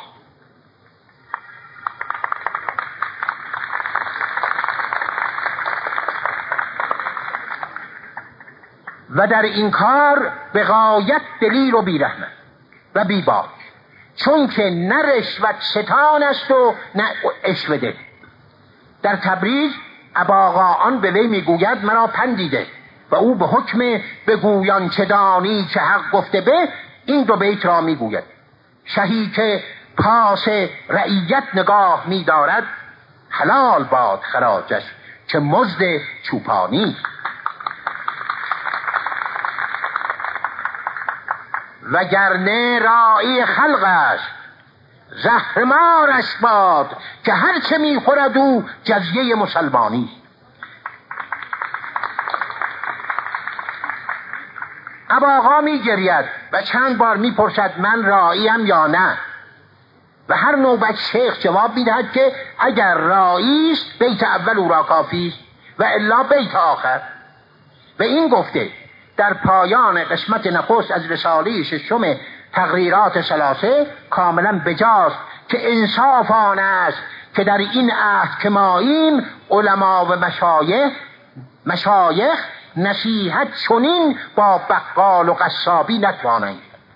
و در این کار به غایت دلیر و بیرحمه و بیباک چون که نه رشوت ستان است و نه عشوه ده. در تبریز اباآقا آن به وی میگوید مرا پندیده و او به حکم بگویان چه دانی که حق گفته به این دو بیت را میگوید: شهی که پاس رعیت نگاه می‌دارد، حلال باد خراجش که مزد چوپانی. وگرنه راعی خلق است، زهرمارش باد که هر چه می‌خورد او جزیه مسلمانی. اباآقا می‌گرید و چند بار می‌پرسد من راعیم یا نه، و هر نوبت شیخ جواب می‌دهد که اگر راعی است بیت اول او را کافی است و الا بیت آخر. و این گفته در پایان قسمت نخست از رساله ششم تقریرات ثلاثه کاملا بجاست که انصاف آن است که در این عهد که ماییم علما و مشایخ نصیحت چنین با بقال و قصابی نتوانند.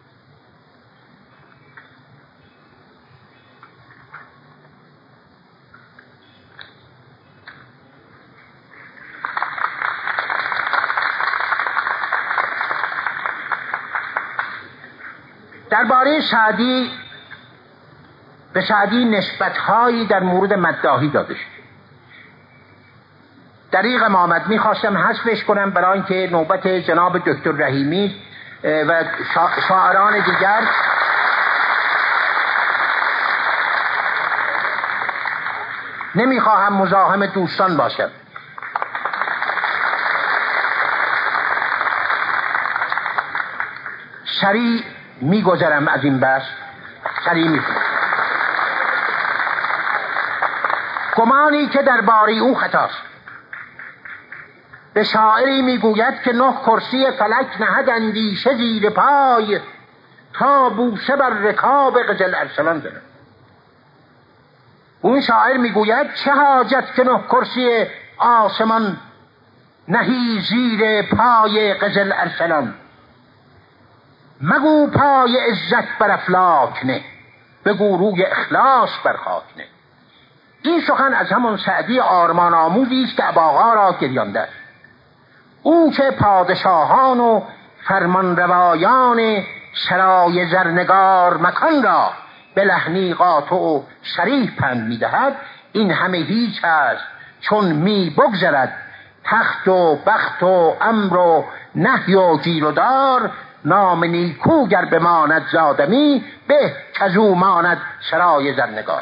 درباره سعدی به سعدی نسبت‌هایی در مورد مداحی داده شد. دریغم آمد میخواستم حذفش کنم برای اینکه نوبت جناب دکتر رحیمی و شاعران دیگر نمیخواهم مزاحم دوستان باشم. سریع میگذرم از این بحث، سریع میکنم. گمانی که درباره او خطاست. به شاعری میگوید که 9 کرسی فلک نهد اندیشه زیر پای، تا بوسه بر رکاب قزل ارسلان زند. اون شاعر میگوید چه حاجت که 9 کرسی آسمان نهی زیر پای قزل ارسلان، مگو پای عزت بر افلاک نه، بگو روی اخلاص بر خاک نه. این سخن از همون سعدی آرمان آموزی است که اباآقا را گریانده. او که پادشاهان و فرمانروایان سرای زرنگار مکان را به لحنی قاطع و صریح پند می‌دهد، این همه هیچ است چون می بگذرد تخت و بخت و امر و نهی و گیر و دار، نام نیکو گر بماند ز آدمی، به کزو ماند سرای زرنگار.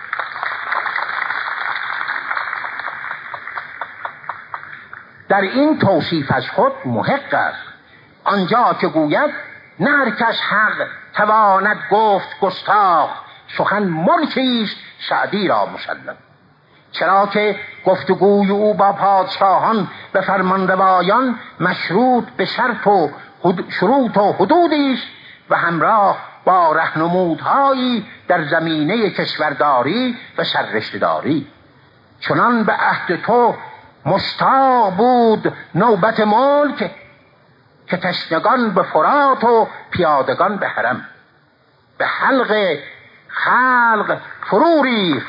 در این توصیف از خود محق است آنجا که گوید نه هر کس حق تواند گفت گستاخ، سخن ملکی است سعدی را مسلم. چرا که گفتگوی او با پادشاهان و فرمانروایان مشروط به شروط و حدودی است و همراه با راهنمودهایی در زمینه کشورداری و سررشته‌داری. چنان به عهد تو مشتاق بود نوبت ملک، که تشنگان به فرات و پیادگان به حرم. به حلق خلق فرو ریخت،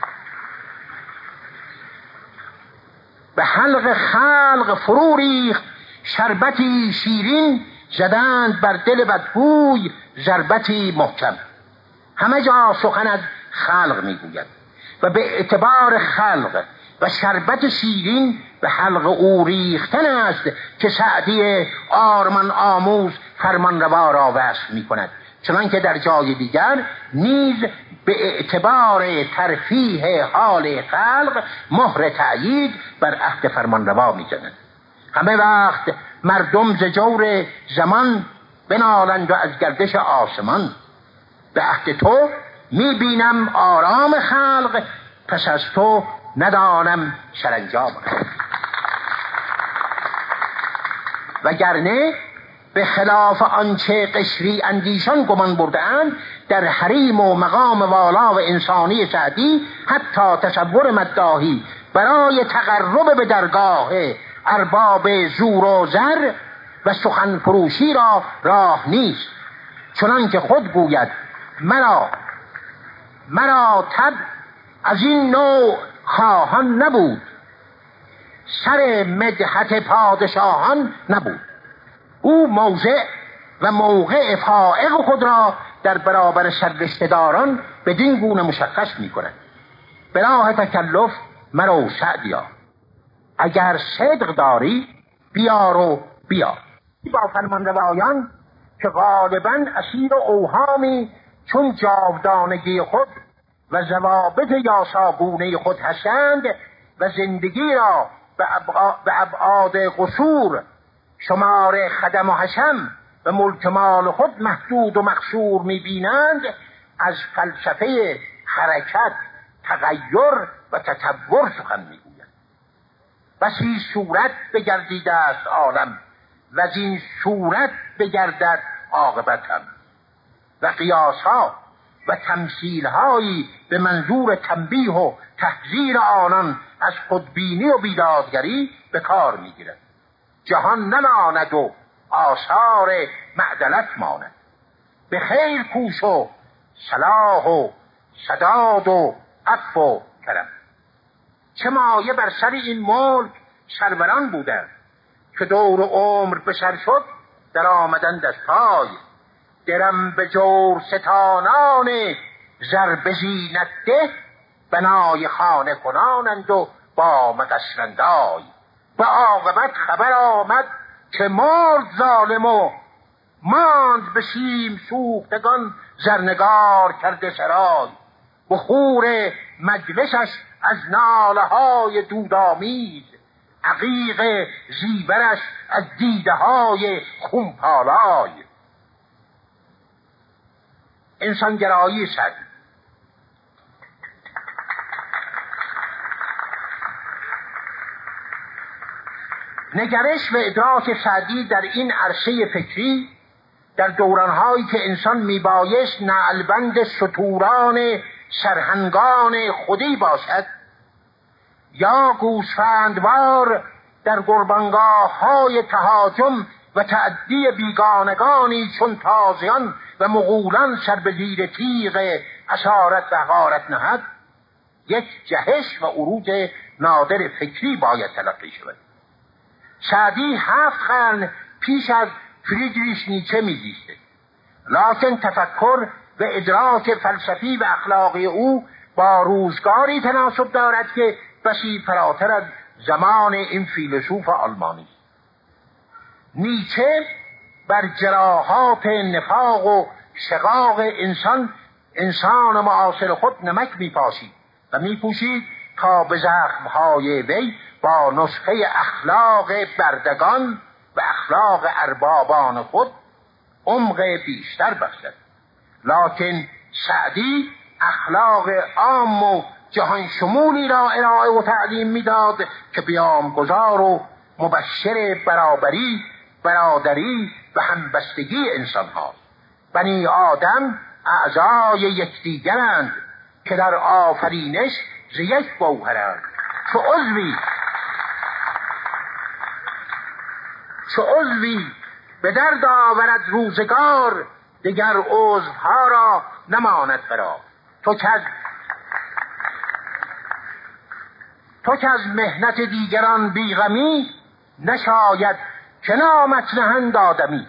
به حلق خلق فرو ریخت شربتی شیرین، زدند بر دل بدگوی ضربتی محکم. همه جا سخن از خلق میگوید و به اعتبار خلق و شربت شیرین به حلق او ریختن است که سعدی آرمان آموز فرمانروا را وصف می کند. چنانکه در جای دیگر نیز به اعتبار ترفیه حال خلق مهر تأیید بر عهد فرمانروا می زند. همه وقت مردم ز جور زمان بنالند و از گردش آسمان، به عهد تو می بینم آرام خلق، پس از تو ندانم سرانجام. وگرنه به خلاف آنچه قشری اندیشان گمان برده‌اند، در حریم و مقام والا و انسانی سعدی حتی تصور مداحی برای تقرب به درگاه ارباب زور و زر و سخن فروشی را راه نیست. چنان که خود گوید مرا تب از این نوع خواهان نبود، سر مدحت پادشاهان نبود. او موضع و موقع فائق خود را در برابر سررشته‌داران بدین گونه مشخص می کند: به راه تکلف مرو سعدیا، اگر صدق داری بیار و بیار. با فرمانروایان که غالباً اسیر اوهامی چون جاودانگی خود و ضوابط یاساگونه خود هستند و زندگی را به ابعاد قصور شمار خدم و حشم و ملک مال خود محدود و مقصور می‌بینند، از فلسفه حرکت، تغییر و تطور سخن می‌گویند. بسی صورت بگردیده است عالم و از این صورت بگردد عاقبت هم، و قیاس‌ها و تمثیل‌هایی به منظور تنبیه و تحذیر آنان از خودبینی و بیدادگری به کار می‌گیرد. جهان نماند و آثار معدلت ماند، به خیر کوش و صلاح و سداد و عفو و کرم. چه مایه بر سر این ملک سروران بودند که دور عمر به سر شد در آمدند از پای، درم به جور ستانان ضرب زینت ده، بنای خانه کنانند و با مقصرندای. به عاقبت خبر آمد که مرد ظالم و ماند به سیم سوختگان زرنگار کرده سرای. بخور مجلسش از ناله های دودآمیز، عقیق زیورش از دیده های خونپالای. انسانگرایی سعدی. نگرش و ادراک سعدی در این عرصه فکری در دورانهایی که انسان میبایست نعلبند ستوران سرهنگان خودی باشد یا گوسفندوار در قربانگاه های تهاجم و تعدی بیگانگانی چون تازیان و مغولان سر به زیر تیغ اسارت و حقارت نهد، یک جهش و عروج نادر فکری باید تلقی شود. سعدی 7 قرن پیش از فریدریش نیچه میزیسته، لکن تفکر و ادراک فلسفی و اخلاقی او با روزگاری تناسب دارد که بسی فراتر از زمان این فیلسوف آلمانی. نیچه بر جراحات نفاق و شقاق انسان معاصر خود نمک میپاشید و میپوشید تا به زخمهای وی با نسخه اخلاق بردگان و اخلاق اربابان خود عمق بیشتر بخشد. لکن سعدی اخلاق عام و جهان شمولی را ارائه و تعلیم میداد که پیامگذار و مبشر برابری، برادری و همبستگی انسان هاست. بنی آدم اعضای یکدیگرند که در آفرینش ز یک گوهرند. چو عضوی به درد آورد روزگار، دیگر عضوها را نماند فرا. تو که از مهنت دیگران بیغمی، نشاید که نامت نهند آدمی.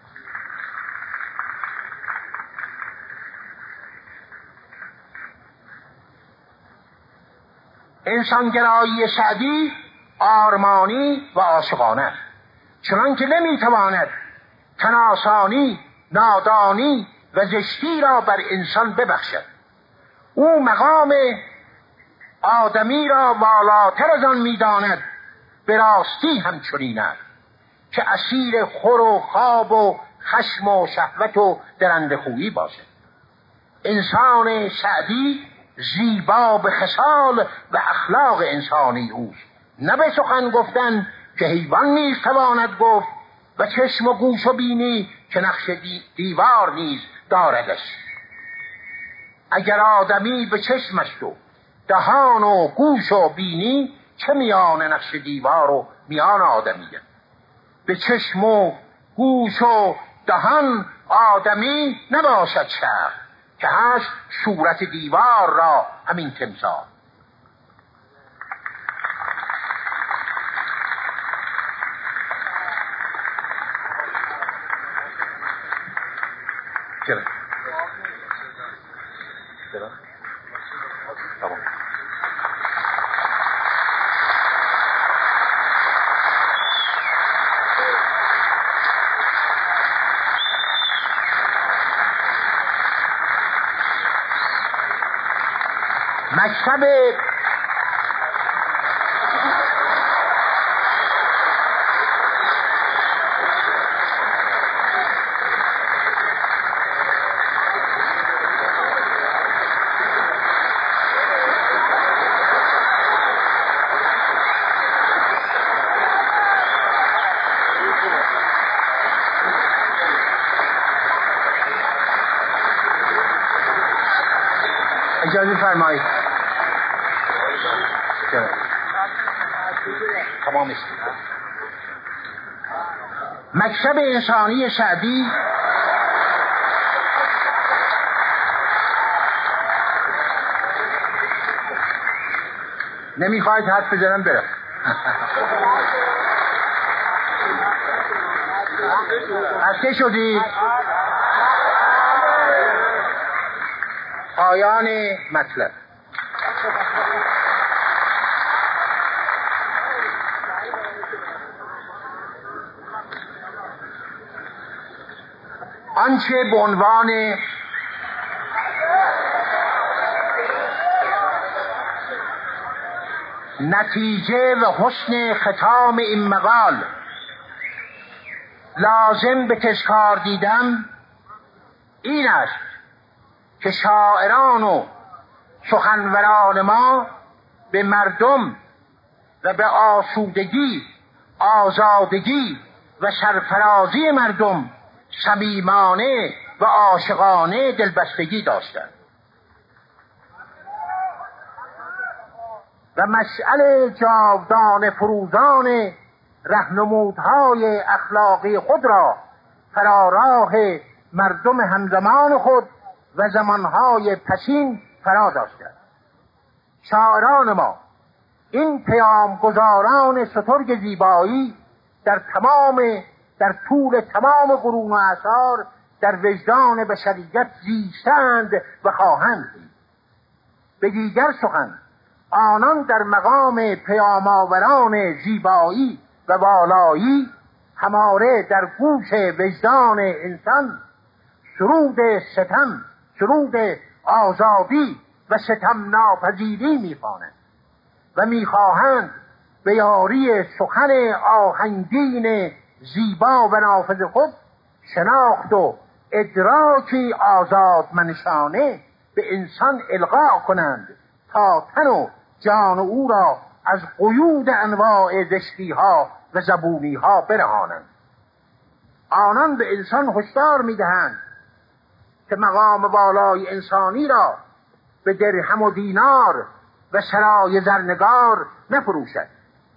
انسانگرایی سعدی آرمانی و عاشقانه است، چنان که نمیتواند تناسانی، نادانی و زشتی را بر انسان ببخشد. او مقام آدمی را والاتر از آن میداند. به راستی همچنین است که اسیر خور و خواب و خشم و شهوت و درندخویی باشد. انسان سعدی زیبا به خصال و اخلاق انسانی اوست، نه به سخن گفتن که حیوان نیز تواند گفت و چشم و گوش و بینی که نقش دیوار نیز داردش. اگر آدمی به چشمش و دهان و گوش و بینی، چه میان نقش دیوار و میان آدمیه؟ به چشم و گوش و دهان آدمی نباشد شهر، که هست صورت دیوار را همین تمثال. چرا؟ تمام. مکتب اجازه فرمایید تمام است. مکتب انسانی سعدی نمیخواید حرف بزنم برم. خسته شدید؟ پایان مطلب. آنچه به عنوان نتیجه و حسن ختام این مقال لازم به تذکار دیدم این است که شاعران و سخنوران ما به مردم و به آسودگی، آزادگی و سرفرازی مردم صمیمانه و عاشقانه دلبستگی داشتند و مسئله جاودان فروزان راهنمودهای اخلاقی خود را فراراه مردم همزمان خود و زمانهای پسین فرا داشتند. شاعران ما این پیامگذاران سترگ زیبایی در طول تمام قرون و اعصار در وجدان بشریت زیستند و خواهند زیست. به دیگر سخن، آنان در مقام پیامآوران زیبایی و والایی هماره در گوش وجدان انسان سرود ستم، سرود آزادی و ستم ناپذیری میخوانند و میخواهند به یاری سخن آهنگین زیبا و نافذ خود شناخت و ادراکی آزادمنشانه به انسان القا کنند تا تن و جان او را از قیود انواع زشتی‌ها و زبونی‌ها برهانند. آنان به انسان هشدار میدهند که مقام والای انسانی را به درهم و دینار و سرای زرنگار نفروشد.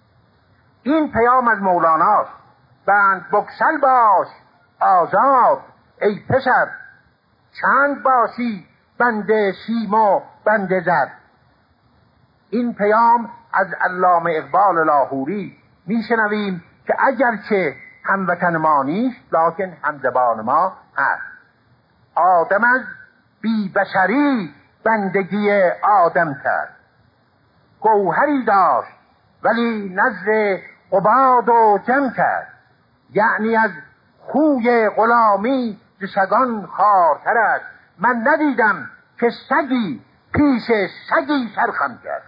این پیام از مولاناست: بند بگسل باش آزاد ای پسر، چند باشی بنده سیم و بنده زر. این پیام از علامه اقبال لاهوری میشنویم که اگرچه هموطن ما نیست لکن همزبان ما هست. آدم از بی بشری بندگی آدم کرد، گوهری داشت ولی نزد عباد و جم کرد. یعنی از خوی غلامی ز سگان خوارتر است. من ندیدم که سگی پیش سگی سرخم کرد.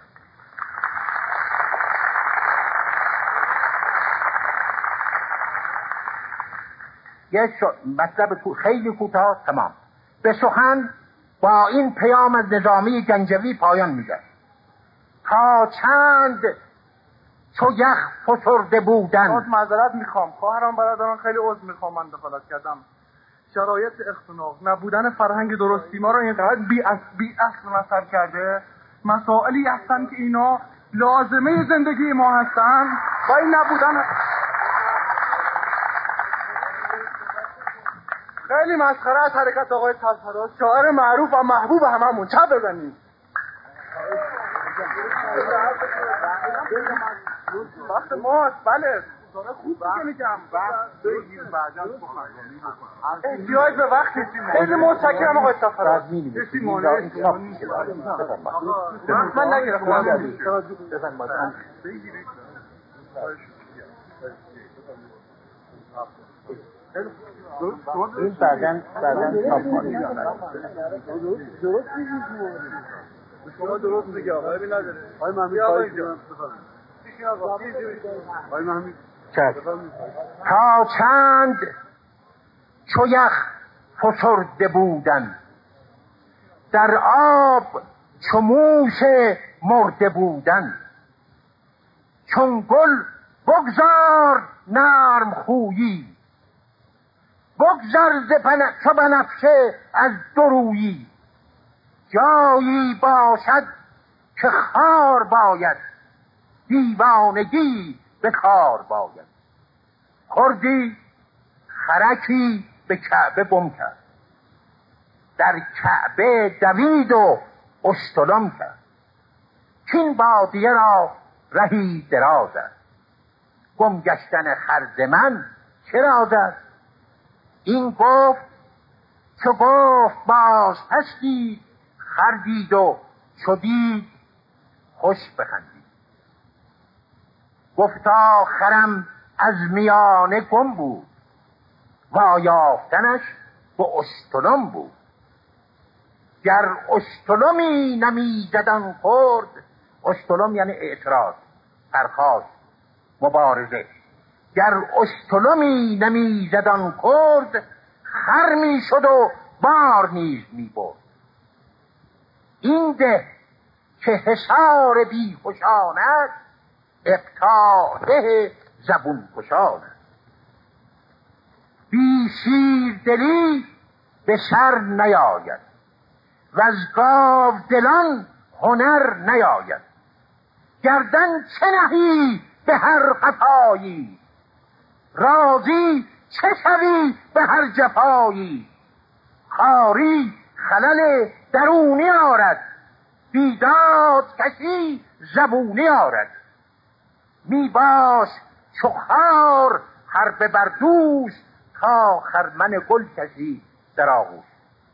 یک مطلب خیلی کوتاه تمام. به سخن با این پیام از نظامی گنجوی پایان میده: تا چند چو یخ فسرده بودن. معذرت میخوام خواهران برادران، خیلی عذر میخوام، من دخالت کردم. شرایط اختناق، نبودن فرهنگ درستی ما رو اینقدر بی اصل مصرف کرده. مسائلی هستن که اینا لازمه زندگی ما هستن، با این نبودن خیلی مسخره از حرکت آقای سرفراز، شاعر معروف و محبوب هممون. چپ بزنیم. وقت ماست. بله خوب میگم بگیر بعدا احتیاج به وقت نیستیم. خیلی متشکرم آقای سرفراز. من نگرفتم. این بعداً چاپ کنید. شما درست میگی آقا نداره. آقای محمود خواهش می‌کنم آقای محمود تا چند چو یخ فسرده بودن، در آب چو موش مرده بودن، چون گل بگذار نرم خویی، بگذر چو بنفشه از درویی، جایی باشد که خار باید، دیوانگی به کار باید. خردی خرکی به کعبه گم کرد، در کعبه دوید و اشتلم کرد، کین بادیه را رهی دراز است، گم گشتن خرز من چه راز است. این گفت چو گفت باز پس دید، خردید و چو دید خوش بخندید. گفتا خرم از میانه گم بود، و یافتنش به اشتلم بود. گر اشتلمی نمیزدن خرد، اشتلم یعنی اعتراض، پرخاش، مبارزه. گر اشتلمی نمیزدن خرد، خر میشد و بار نیز میبرد. این ده که حصار بی خوشان است، اقطاعه زبون کشان است. بی شیر دلی به سر نیاید، و از گاو دلان هنر نیاید. گردن چه نهی به هر خطایی، راضی چه شوی به هر جفایی. خاری خلل درونی آرد، بیداد کشی زبونی آرد. می باش چو خار حرب بر دوش، تا خرمن گل کشی در آغوش.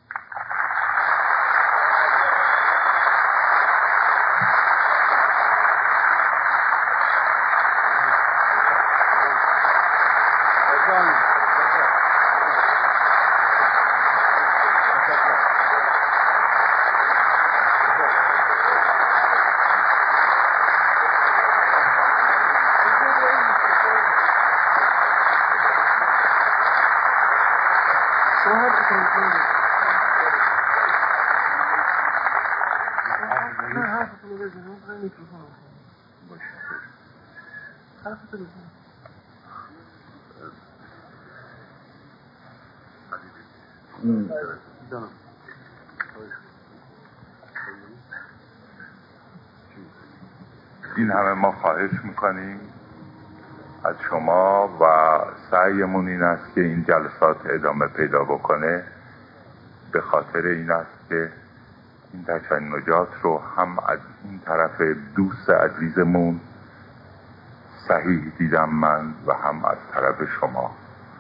این همه ما خواهش میکنیم از شما و سعیمون این است که این جلسات ادامه پیدا بکنه. به خاطر این است که این تشنجات رو هم از این طرف دوست عزیزمون صحیح دیدم من و هم از طرف شما.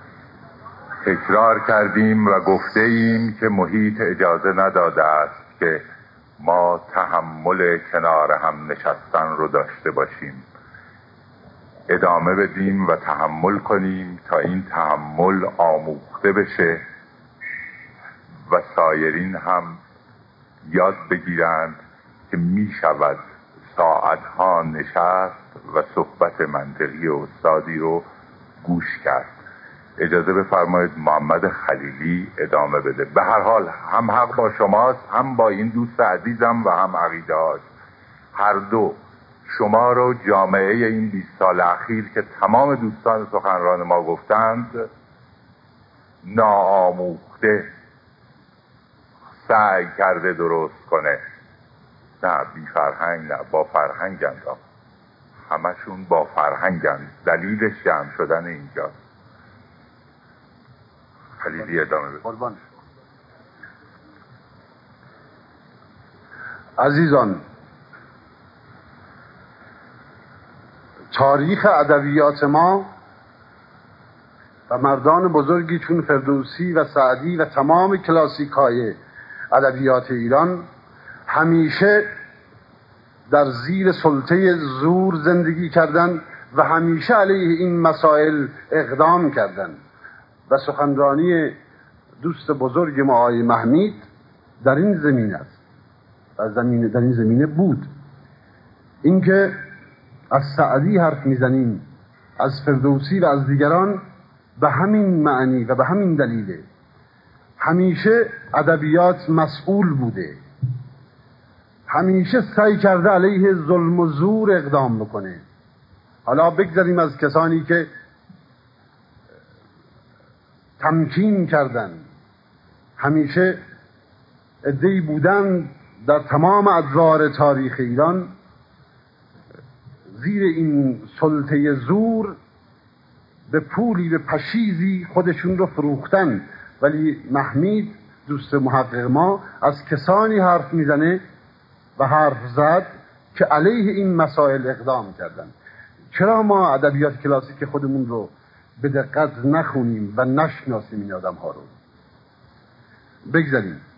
تکرار کردیم و گفته ایم که محیط اجازه نداده است که ما تحمل کنار هم نشستن رو داشته باشیم. ادامه بدیم و تحمل کنیم تا این تحمل آموخته بشه و سایرین هم یاد بگیرند که می شود ساعتها نشست و صحبت منطقی استادی رو گوش کرد. اجازه بفرمایید محمد خلیلی ادامه بده. به هر حال هم حق با شماست، هم با این دوست عزیزم و هم عقیده‌اش. هر دو شما رو جامعه این 20 سال اخیر که تمام دوستان سخنران ما گفتند ناآموخته سعی کرده درست کنه. نه بی فرهنگ، نه با فرهنگن، همشون با فرهنگن. دلیلش جمع شدن اینجاست. خلیلی ادامه بده. قربان. عزیزان، تاریخ ادبیات ما و مردان بزرگی چون فردوسی و سعدی و تمام کلاسیک‌های ادبیات ایران همیشه در زیر سلطه زور زندگی کردند و همیشه علیه این مسائل اقدام کردند و سخنرانی دوست بزرگ ما آقای محمید در این زمینه است و در این زمینه بود. اینکه از سعدی حرف میزنیم، از فردوسی و از دیگران، به همین معنی و به همین دلیله. همیشه ادبیات مسئول بوده، همیشه سعی کرده علیه ظلم و زور اقدام بکنه. حالا بگذاریم از کسانی که تمکین کردن، همیشه عده‌ای بودن در تمام ادوار تاریخ ایران زیر این سلطه زور به پولی، به پشیزی خودشون رو فروختن. ولی محمید دوست محقق ما از کسانی حرف میزنه و حرف زد که علیه این مسائل اقدام کردن. چرا ما ادبیات کلاسیک خودمون رو به دقت نخونیم و نشناسیم این آدم ها رو؟ بگذاریم.